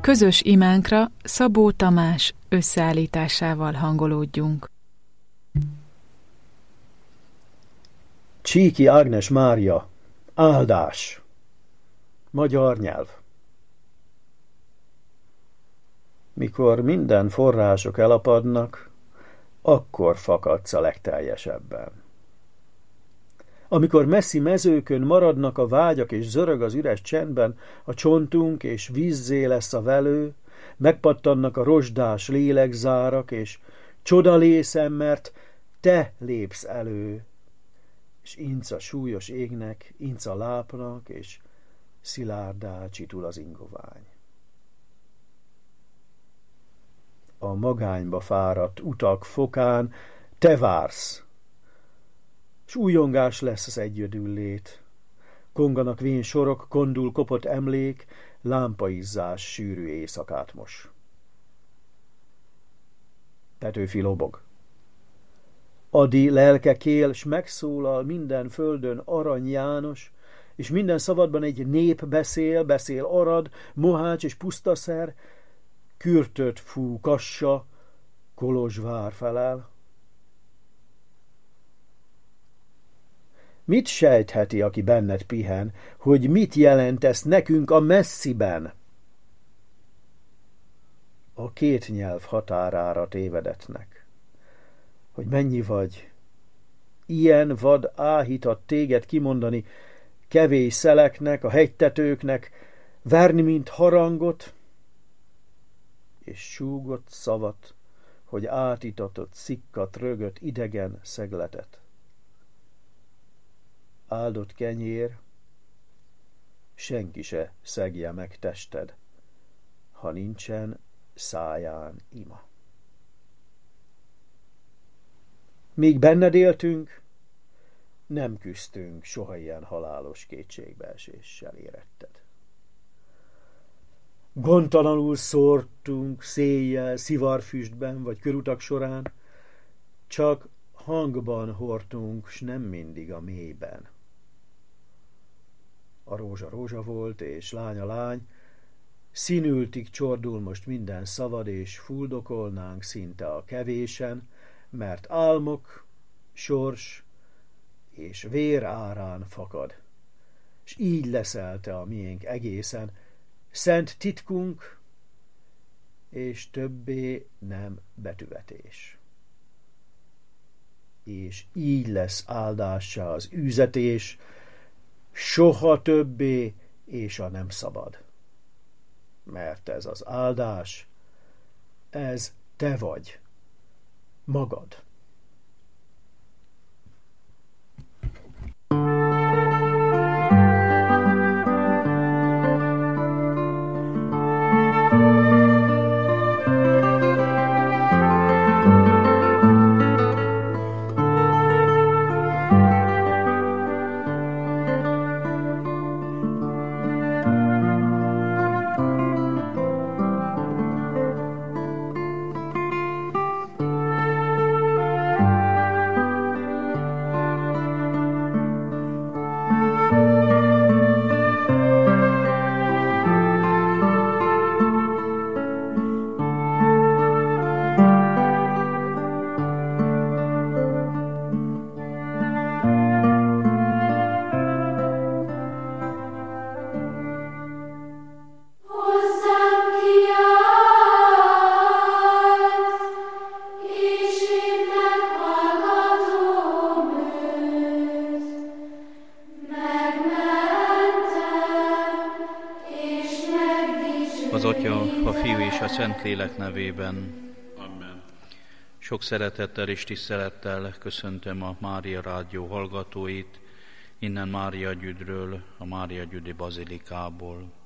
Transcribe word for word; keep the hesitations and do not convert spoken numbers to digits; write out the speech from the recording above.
Közös imánkra Szabó Tamás összeállításával hangolódjunk. Csíki Ágnes Mária, áldás. Magyar nyelv. Mikor minden források elapadnak, akkor fakadsz a legteljesebben. Amikor messzi mezőkön maradnak a vágyak és zörög az üres csendben a csontunk és vízzé lesz a velő, megpattannak a rozsdás lélegzárak, és csoda lészem, mert te lépsz elő, és inc a súlyos égnek, inc a lápnak, és szilárdá csitul az ingovány. A magányba fáradt utak fokán te vársz, s újongás lesz az egyödüllét. Konganak vén sorok, kondul kopott emlék, lámpaizzás sűrű éjszakát mos. Petőfi lobog. Adi lelke kél, s megszólal minden földön Arany János, és minden szabadban egy nép beszél, beszél Arad, Mohács és Pusztaszer, Kürtöt fú Kassa, Kolozsvár felel. Mit sejtheti, aki benned pihen, hogy mit jelentesz nekünk a messziben? A két nyelv határára tévedetnek. Hogy mennyi vagy, ilyen vad áhítat téged kimondani, kevés szeleknek, a hegytetőknek, verni, mint harangot, és súgott szavat, hogy átitatott, szikkat, rögött, idegen szegletet. Áldott kenyér, senki se szegje meg tested, ha nincsen száján ima. Míg benned éltünk, nem küzdtünk soha ilyen halálos kétségbeeséssel, éretted. Gondtalanul szórtunk széjjel, szivarfüstben vagy körutak során, csak hangban hordtunk, s nem mindig a mélyben. A rózsa rózsa volt, és lány a lány, színültig csordul most minden szavad, és fuldokolnánk szinte a kevésen, mert álmok, sors és vér árán fakad, s így leszelte a miénk egészen, szent titkunk, és többé nem betüvetés. És így lesz áldássá az űzetés, soha többé, és a nem szabad. Mert ez az áldás, ez te vagy, magad. Az Atya, a Fiú és a Szentlélek nevében. Amen. Sok szeretettel és tisztelettel köszöntöm a Mária Rádió hallgatóit, innen Mária Gyüdről, a Mária Gyüdi Bazilikából.